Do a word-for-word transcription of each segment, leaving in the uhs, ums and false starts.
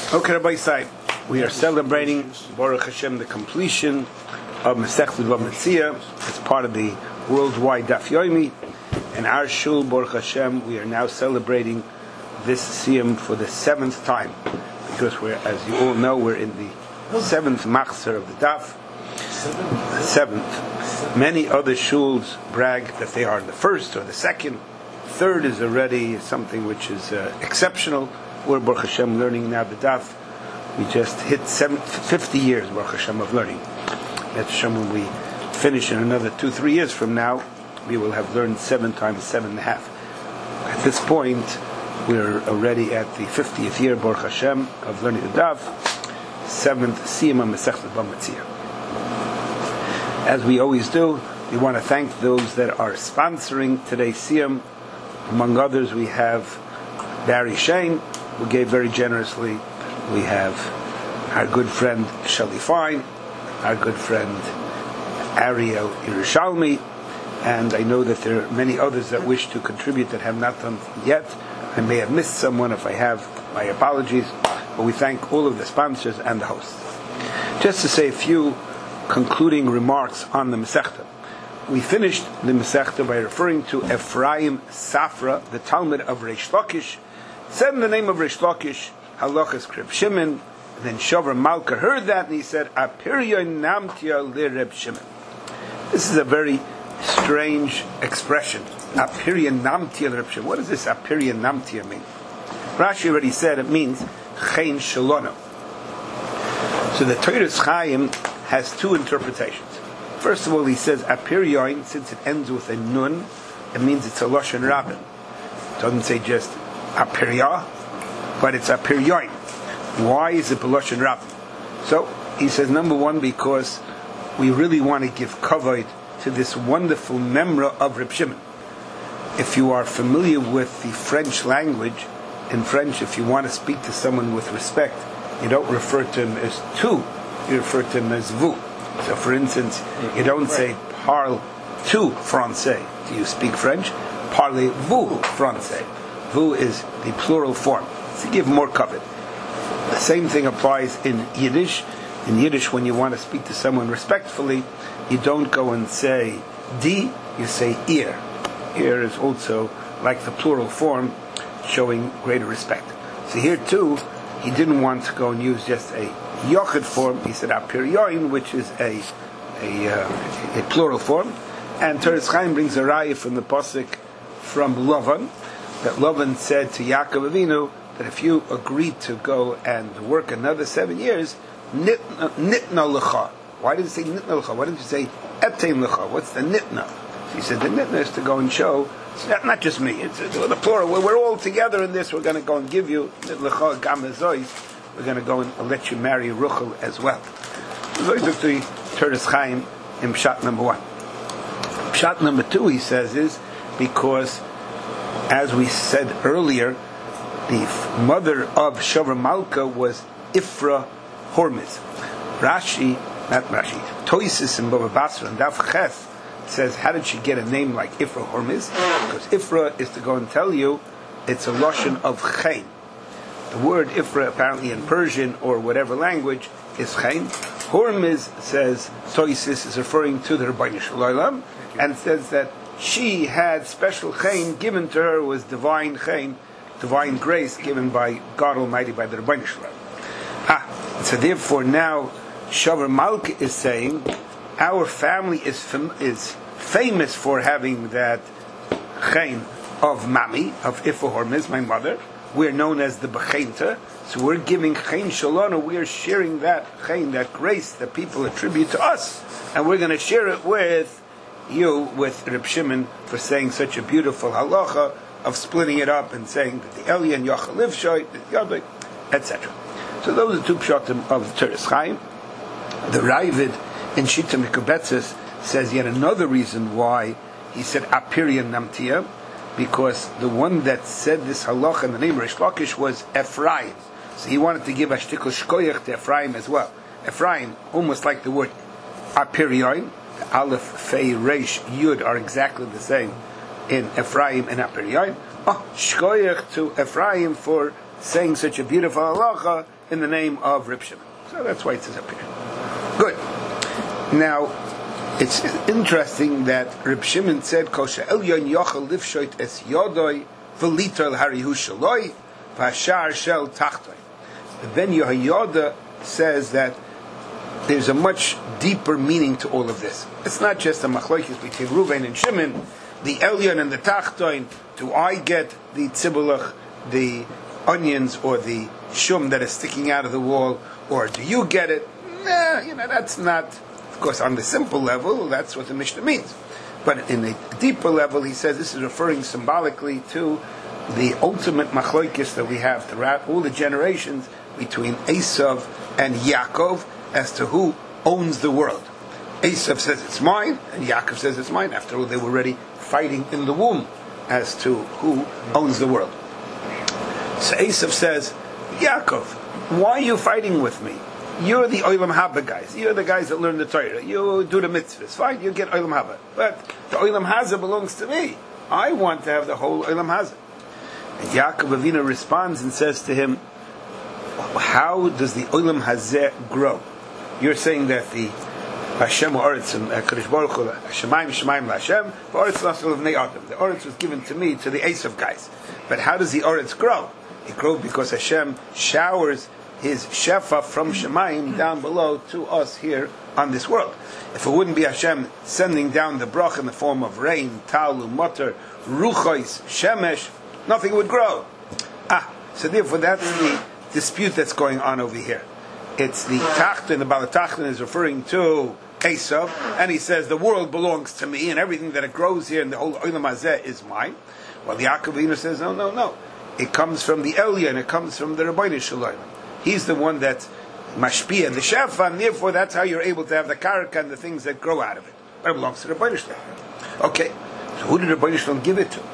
Okay, Rabbi Sai, we are celebrating Baruch Hashem the completion of Masechet Bava Metzia as part of the worldwide Daf Yomi. And our Shul Baruch Hashem, we are now celebrating this Siyam for the seventh time, because we're, as you all know, we're in the seventh Machzor of the Daf. The seventh. Many other shuls brag that they are the first or the second. Third is already something which is uh, exceptional. We're Baruch Hashem learning now the Daf. We just hit seven, fifty years Baruch Hashem of learning. That's Hashem, when we finish in another two, three years from now, we will have learned seven times seven and a half. At this point, we're already at the fiftieth year Baruch Hashem of learning the Daf, seventh Siyam Masechet Bava Metzia. As we always do, we want to thank those that are sponsoring today's Siyam. Among others, we have Barry Shane, who gave very generously. We have our good friend Shelley Fine, our good friend Ariel Yerushalmi, and I know that there are many others that wish to contribute that have not done yet. I may have missed someone. If I have, my apologies. But we thank all of the sponsors and the hosts. Just to say a few concluding remarks on the Masechta. We finished the Masechta by referring to Ephraim Safra, the Talmud of Reish Lakish. Said in the name of Reish Lakish, Halachas Reb Shimon. Then Shover Malka heard that and he said, Apirya Namtia li Reb Shimon. This is a very strange expression. Apirya Namtia li Reb Shimon. What does this Apirya Namtia mean? Rashi already said it means Chein Shalono. So the Torah Chaim has two interpretations. First of all, he says Apiryoin, since it ends with a nun, it means it's a Lashon Rabbin. It doesn't say just Apirya, but it's Apiryoin. Why is it Lashon Rabbin? So he says, number one, because we really want to give kavod to this wonderful memra of Reb Shimon. If you are familiar with the French language, in French, if you want to speak to someone with respect, you don't refer to him as tu, you refer to him as vous. So for instance, you don't say parle tu français. Do you speak French? Parlez-vous français. Vous is the plural form. To give more kavod. The same thing applies in Yiddish. In Yiddish, when you want to speak to someone respectfully, you don't go and say di, you say ir. Ir is also like the plural form, showing greater respect. So here too, he didn't want to go and use just a yochid form. He said apiryoin, which is a a, uh, a plural form. And Teretz Chaim brings a raya from the pasuk from Lavan, that Lavan said to Yaakov Avinu that if you agree to go and work another seven years, nitna lecha. Why did it say nitna lecha? Why didn't you say etein lecha? What's the nitna? So he said the nitna is to go and show. It's not, not just me. It's the plural. We're, we're all together in this. We're going to go and give you lecha gamazois. We're going to go and let you marry Ruchel as well. So those are the Teretz Chaim in Pshat number one. Pshat number two, he says, is because, as we said earlier, the mother of Shover Malka was Ifra Hormiz. Rashi, not Rashi, Toisis in Bava Basra and Daf Ches says, how did she get a name like Ifra Hormiz? Because Ifra is to go and tell you it's a lashon of Chain. The word Ifra, apparently in Persian or whatever language, is Chain. Hormiz, says Toisis, is referring to the Rebbeinu Shalom, and says that she had special Chain given to her, was divine Chain, divine grace given by God Almighty, by the Rebbeinu Shalom. Ah, so therefore now Shover Malka is saying our family is fam- is famous for having that Chain of Mami, of Ifra Hormiz, my mother. We're known as the Bechenta, so we're giving Chain Shalana, we're sharing that Chain, that grace that people attribute to us, and we're going to share it with you, with Reb Shimon, for saying such a beautiful halacha of splitting it up and saying that the Elyon Yochel Livshoy, the Yodek, et cetera. So those are two pshatim of the Teretz Chaim. The Ravid in Shita Mikubetzes says yet another reason why he said Apirya Namtia, because the one that said this halacha in the name of Reish Lakish was Ephraim. So he wanted to give a shtikl shkoyach to Ephraim as well. Ephraim, almost like the word Apiryoin, Aleph, Fei, Reish, Yud are exactly the same in Ephraim and Apiryoin. Oh, shkoyach to Ephraim for saying such a beautiful halacha in the name of Reb Shimon. So that's why it says up here. Good. Now, it's interesting that Reb Shimon said, Kosha elyon yochel lifshoit es yodoi v'litor harihu shaloi v'ashar shel tachtoi. Ben Yehoyada says that there's a much deeper meaning to all of this. It's not just a machlokes between Reuven and Shimon, the elyon and the tachtoin. Do I get the tzibulach, the onions, or the shum that is sticking out of the wall, or do you get it? Nah, you know, that's not, of course, on the simple level, that's what the Mishnah means. But in a deeper level, he says this is referring symbolically to the ultimate machlokes that we have throughout all the generations between Esav and Yaakov as to who owns the world. Esav says it's mine, and Yaakov says it's mine. After all, they were already fighting in the womb as to who owns the world. So Esav says, Yaakov, why are you fighting with me? You're the Olam Haba guys. You're the guys that learn the Torah. You do the mitzvahs. Fine, you get Olam Haba. But the Olam Hazeh belongs to me. I want to have the whole Olam Hazeh. And Yaakov Avinu responds and says to him, how does the Olam Hazeh grow? You're saying that the Hashem Oretz and Kadosh Baruch Hu, Shemaim Shemaim LaHashem, Oretz Lasol Vnei Adam. The Oretz was given to me, to the Esav guys. But how does the Oretz grow? It grows because Hashem showers His Shefa from Shemaim down below to us here on this world. If it wouldn't be Hashem sending down the brach in the form of rain, Talu, Motor, Ruchos, Shemesh, nothing would grow. Ah, so therefore that's the dispute that's going on over here. It's the Tachton, the Balatachton is referring to Esav, and he says the world belongs to me, and everything that it grows here, and the whole Olam Hazeh is mine. Well, the Yaakov Avinu says, no, no, no. It comes from the Elyon, it comes from the Rabbeinu Shalom. He's the one that's Mashpia and the Shefa, and therefore that's how you're able to have the karaka and the things that grow out of it. But it belongs to the Rabbeinu Shalom. Okay, so who did the Rabbeinu Shalom give it to?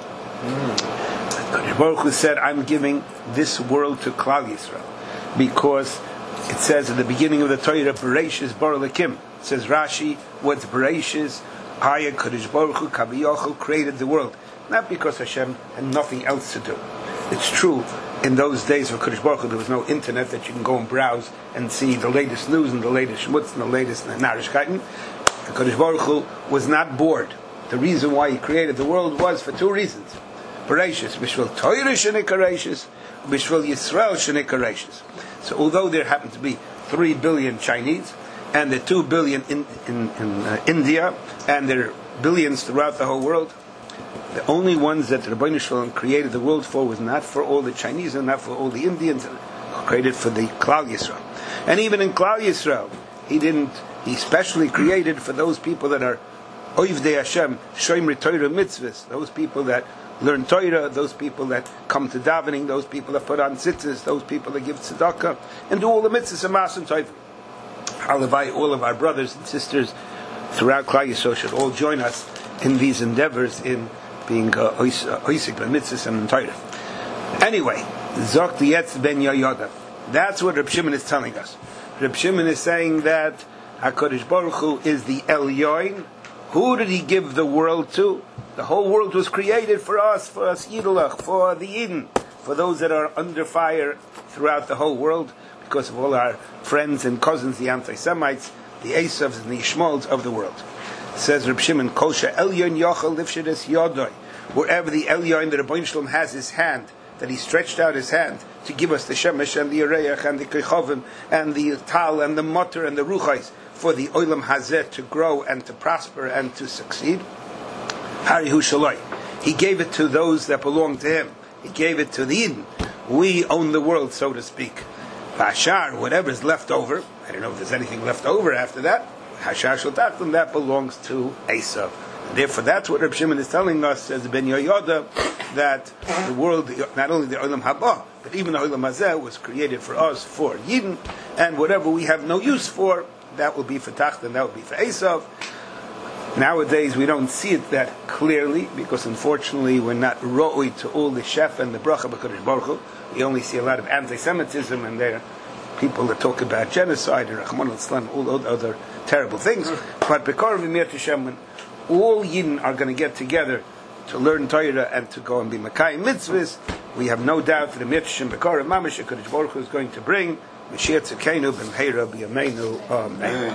Mm. Baruch Hu said, I'm giving this world to Klal Yisrael, because it says at the beginning of the Torah, Bereshis Bar Elokim. It says Rashi, what's Bereshis? Haya Kadosh Baruch Hu Kaviyochel created the world. Not because Hashem had nothing else to do. It's true, in those days of Kadosh Baruch Hu, there was no internet that you can go and browse and see the latest news and the latest shmutz and the latest narishkeiten. Kadosh Baruch Hu was not bored. The reason why He created the world was for two reasons. Bereshis, Bishvil Torah Shenikaraishis, Bishvil Yisrael Shenikaraishis. So although there happen to be three billion Chinese, and there are two billion in, in, in uh, India, and there are billions throughout the whole world, the only ones that the Rebbeinu Shalom created the world for was not for all the Chinese and not for all the Indians, created for the Klal Yisrael. And even in Klal Yisrael, He didn't, He specially created for those people that are Oivdei Hashem, Shomer Torah Mitzvahs, those people that learn Torah, those people that come to davening, those people that put on tzitzis, those people that give tzedakah, and do all the mitzvahs of Maas and Torah. Halavai, all of our brothers and sisters throughout Klal Yisrael should all join us in these endeavors in being oisik uh, mitzvahs and Torah. Anyway, Zok Yetz Ben Yehoyada. That's what Reb Shimon is telling us. Reb Shimon is saying that HaKadosh Baruch Hu is the Elyon. Who did He give the world to? The whole world was created for us, for us Yidulach, for the Eden, for those that are under fire throughout the whole world, because of all our friends and cousins, the anti-Semites, the Esavs and the Ishmaels of the world. Says Reb Shimon, Kosha Elyon Yochel Lifshedes Yodoi, wherever the Elyon, the Rebbeinu Shalom, has His hand, that He stretched out His hand to give us the Shemesh and the Yereach and the Kechovim and the Tal and the Motor and the Ruchais for the Olam Hazeh to grow and to prosper and to succeed. Harihu Shaloi. He gave it to those that belong to Him. He gave it to the Eden. We own the world, so to speak. Hashar, whatever's left over, I don't know if there's anything left over after that, Hashar Shaltatim, that belongs to Esav. Therefore, that's what Reb Shimon is telling us as Ben Yehoyada, that the world, not only the Olam Haba, but even the Olam Hazeh was created for us, for Yidden, and whatever we have no use for, that will be for Tachton, that will be for Esav. Nowadays, we don't see it that clearly, because unfortunately, we're not ro'oi to all the shef and the bracha b'Kadosh Baruch Hu. We only see a lot of anti-Semitism, and there are people that talk about genocide and Rahman al-Islam, all other terrible things. But Bekar v'Mir Tishem, when all Yidden are going to get together to learn Torah and to go and be Makai mitzvahs, we have no doubt that the Mitzvah Bekor Mamash HaKadosh Baruch Hu is going to bring Mashiach Tzidkeinu b'mheira b'yameinu. Amen.